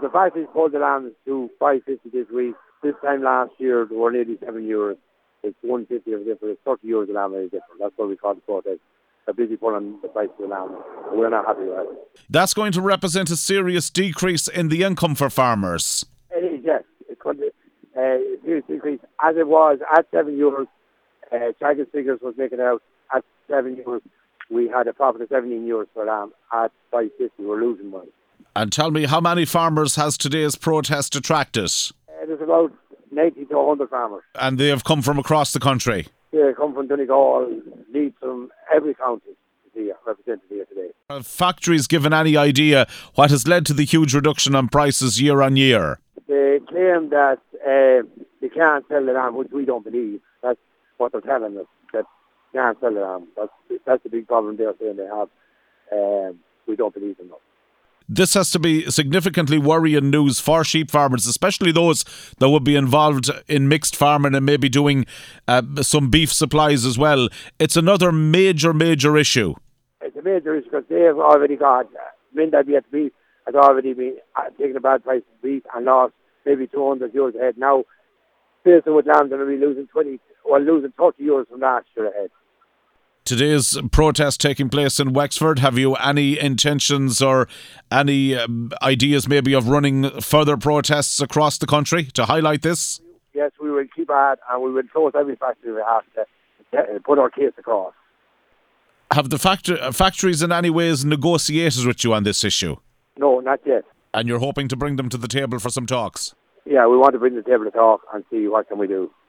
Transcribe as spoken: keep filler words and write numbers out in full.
the factories pulled the lambs to five fifty this week. This time last year, they were nearly seven euros. It's one fifty of a difference. It's thirty euros a lamb is different. That's what we call the protest. They're busy pulling the price of the lamb. We're not happy with it. That's going to represent a serious decrease in the income for farmers. It is, yes. It's going to uh, a serious decrease. As it was at seven euros, uh, Chagas figures was making out at seven euros. We had a profit of seventeen euros per lamb. At five fifty, we're losing money. And tell me, how many farmers has today's protest attracted? Uh, there's about ninety to one hundred farmers. And they have come from across the country? They come from Donegal, Leeds, from every county here, represented here today. Have factories given any idea what has led to the huge reduction on prices year on year? They claim that uh, they can't sell the lamb, which we don't believe. That's what they're telling us, that they can't sell the lamb. That's, that's the big problem they're saying they have. Um, we don't believe them, though. This has to be significantly worrying news for sheep farmers, especially those that would be involved in mixed farming and maybe doing uh, some beef supplies as well. It's another major, major issue. It's a major issue because they have already got, uh, Minda Beef beef has already been uh, taking a bad price of beef and lost maybe two hundred euros a head. Now, Pearson with lambs are going to be losing twenty, or losing thirty euros from last year a head. Today's protest taking place in Wexford. Have you any intentions or any um, ideas maybe of running further protests across the country to highlight this? Yes, we will keep at and we will close every factory we have to uh, put our case across. Have the factor- factories in any ways negotiated with you on this issue? No, not yet. And you're hoping to bring them to the table for some talks? Yeah, we want to bring them to the table to talk and see what can we do.